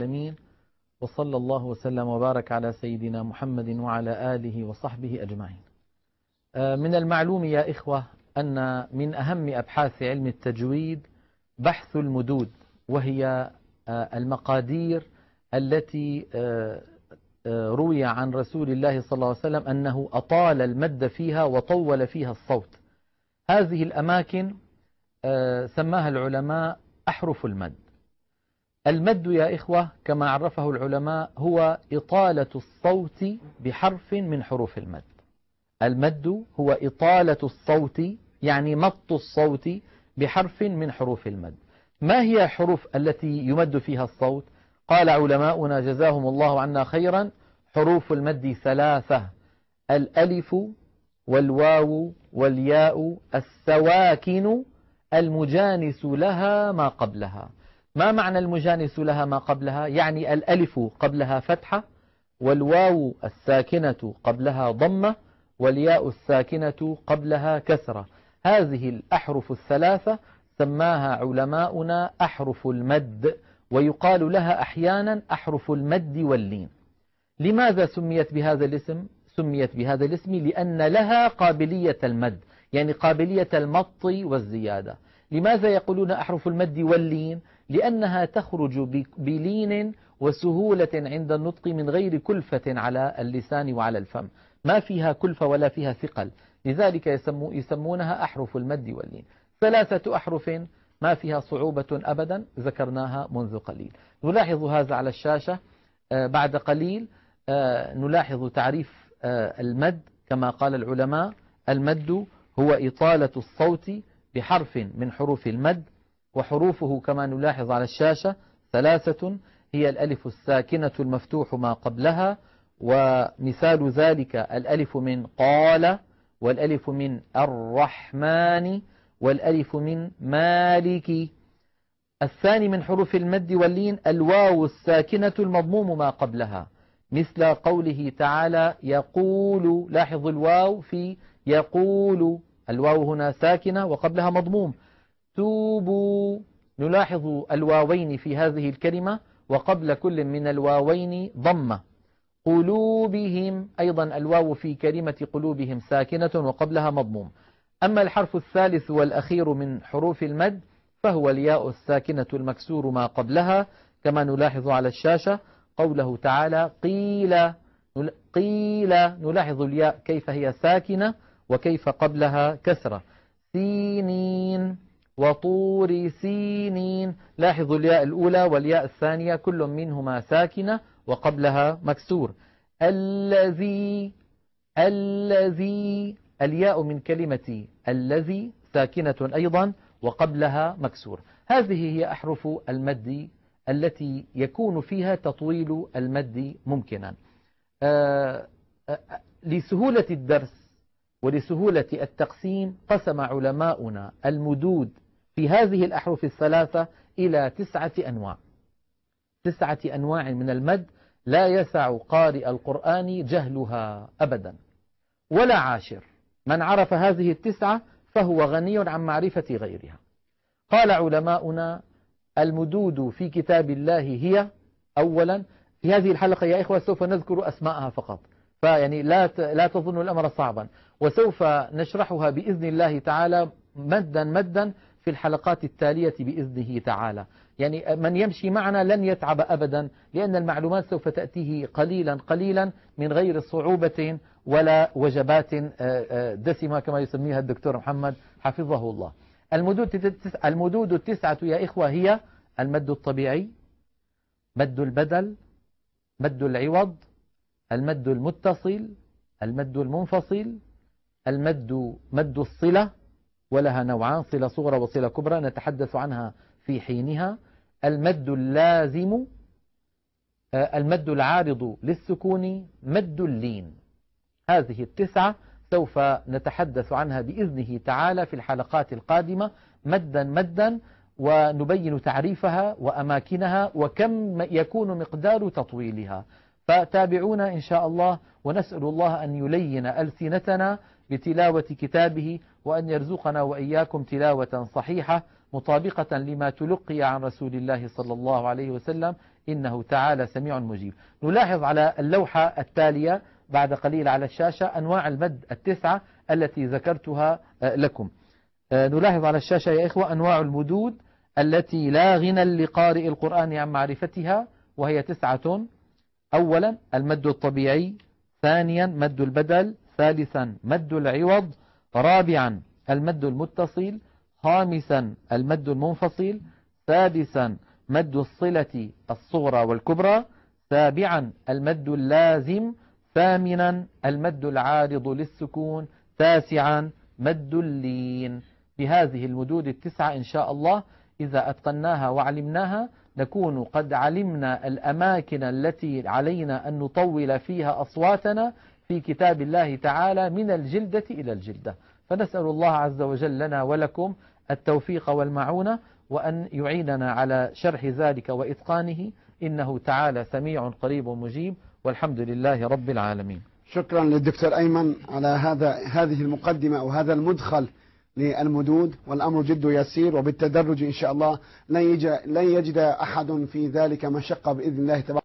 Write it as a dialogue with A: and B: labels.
A: العالمين، وصلى الله وسلم وبارك على سيدنا محمد وعلى آله وصحبه أجمعين. من المعلوم يا إخوة أن من أهم أبحاث علم التجويد بحث المدود، وهي المقادير التي روي عن رسول الله صلى الله عليه وسلم أنه أطال المد فيها وطول فيها الصوت. هذه الأماكن سماها العلماء أحرف المد. المد يا إخوة كما عرفه العلماء هو إطالة الصوت بحرف من حروف المد. المد هو إطالة الصوت، يعني مط الصوت بحرف من حروف المد. ما هي الحروف التي يمد فيها الصوت؟ قال علماؤنا جزاهم الله عنا خيرا: حروف المد ثلاثة: الألف والواو والياء السواكن المجانس لها ما قبلها. ما معنى المجانس لها ما قبلها؟ يعني الألف قبلها فتحة، والواو الساكنة قبلها ضمة، والياء الساكنة قبلها كسرة. هذه الأحرف الثلاثة سماها علماؤنا أحرف المد، ويقال لها أحيانا أحرف المد واللين. لماذا سميت بهذا الاسم؟ سميت بهذا الاسم لأن لها قابلية المد، يعني قابلية المط والزيادة. لماذا يقولون أحرف المد واللين؟ لأنها تخرج بلين وسهولة عند النطق من غير كلفة على اللسان وعلى الفم، ما فيها كلفة ولا فيها ثقل، لذلك يسمونها أحرف المد واللين. ثلاثة أحرف ما فيها صعوبة أبدا، ذكرناها منذ قليل. نلاحظ هذا على الشاشة. بعد قليل نلاحظ تعريف المد. كما قال العلماء: المد هو إطالة الصوت بحرف من حروف المد، وحروفه كما نلاحظ على الشاشة ثلاثة: هي الألف الساكنة المفتوح ما قبلها، ومثال ذلك الألف من قال، والألف من الرحمن، والألف من مالك. الثاني من حروف المد واللين الواو الساكنة المضموم ما قبلها، مثل قوله تعالى يقول. لاحظ الواو في يقول، الواو هنا ساكنة وقبلها مضموم. توبوا، نلاحظ الواوين في هذه الكلمة وقبل كل من الواوين ضمة. قلوبهم، أيضا الواو في كلمة قلوبهم ساكنة وقبلها مضموم. أما الحرف الثالث والأخير من حروف المد فهو الياء الساكنة المكسور ما قبلها، كما نلاحظ على الشاشة قوله تعالى قيل. نلاحظ الياء كيف هي ساكنة وكيف قبلها كسرة. سينين وطور سينين، لاحظوا الياء الأولى والياء الثانية كل منهما ساكنة وقبلها مكسور. الذي، الياء من كلمة الذي ساكنة أيضا وقبلها مكسور. هذه هي أحرف المد التي يكون فيها تطويل المد ممكنا. لسهولة الدرس ولسهولة التقسيم قسم علماؤنا المدود في هذه الأحرف الثلاثة إلى 9 أنواع. 9 أنواع من المد لا يسع قارئ القرآن جهلها أبدا ولا عاشر. من عرف هذه 9 فهو غني عن معرفة غيرها. قال علماؤنا: المدود في كتاب الله هي أولا. في هذه الحلقة يا إخوة سوف نذكر أسماءها فقط، فيعني لا تظن الأمر صعبا، وسوف نشرحها بإذن الله تعالى مدا في الحلقات التالية بإذنه تعالى. يعني من يمشي معنا لن يتعب أبدا، لأن المعلومات سوف تأتيه قليلا من غير صعوبة ولا وجبات دسمة كما يسميها الدكتور محمد حفظه الله. المدود 9 يا إخوة هي: المد الطبيعي، مد البدل، مد العوض، المد المتصل، المد المنفصل، مد الصلة، ولها نوعان: صلة صغرى وصلة كبرى نتحدث عنها في حينها، المد اللازم، المد العارض للسكون، مد اللين. هذه 9 سوف نتحدث عنها بإذنه تعالى في الحلقات القادمة مدا، ونبين تعريفها وأماكنها وكم يكون مقدار تطويلها. فتابعونا إن شاء الله، ونسأل الله أن يلين ألسنتنا بتلاوة كتابه، وأن يرزقنا وإياكم تلاوة صحيحة مطابقة لما تلقي عن رسول الله صلى الله عليه وسلم، إنه تعالى سميع مجيب. نلاحظ على اللوحة التالية بعد قليل على الشاشة أنواع المد التسعة التي ذكرتها لكم. نلاحظ على الشاشة يا إخوة أنواع المدود التي لا غنى لقارئ القرآن عن معرفتها، وهي 9. أولا المد الطبيعي، ثانيا مد البدل، ثالثا مد العوض، رابعا المد المتصل، خامسا المد المنفصل، سادسا مد الصلة الصغرى والكبرى، سابعا المد اللازم، ثامنا المد العارض للسكون، تاسعا مد اللين. بهذه المدود التسعة إن شاء الله إذا أتقناها وعلمناها نكون قد علمنا الأماكن التي علينا أن نطول فيها أصواتنا في كتاب الله تعالى من الجلدة إلى الجلدة. فنسأل الله عز وجل لنا ولكم التوفيق والمعونة، وأن يعيننا على شرح ذلك وإتقانه، إنه تعالى سميع قريب مجيب، والحمد لله رب العالمين.
B: شكرا للدكتور أيمن على هذه المقدمة أو هذا المدخل للمدود، والأمر جد يسير، وبالتدرج إن شاء الله لن يجد أحد في ذلك مشقة بإذن الله تبارك